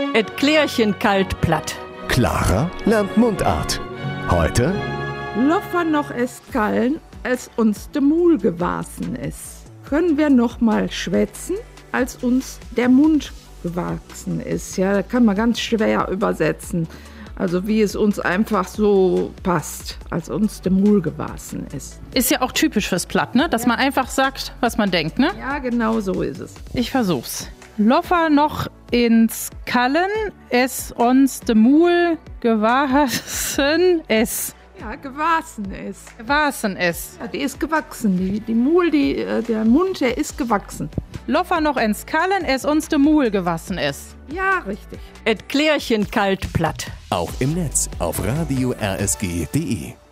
Et Klärchen kalt platt. Clara lernt Mundart. Heute Loffer noch es kallen, als uns de Mul gewasen ist. Können wir noch mal schwätzen, als uns der Mund gewachsen ist. Ja, kann man ganz schwer übersetzen. Also wie es uns einfach so passt, als uns de Mul gewasen ist. Ist ja auch typisch fürs Platt, ne? Dass man einfach sagt, was man denkt, ne? Ja, genau so ist es. Ich versuch's. Loffer noch ins Kallen, es uns de Mul gewasen ist. Ja, gewasen ist. Gewasen ist. Ja, die ist gewachsen. Die Mul, der Mund, der ist gewachsen. Loffer noch ins Kallen, es uns de Mul gewassen ist. Ja, richtig. Et Klärchen kalt platt. auch im Netz auf radio-rsg.de.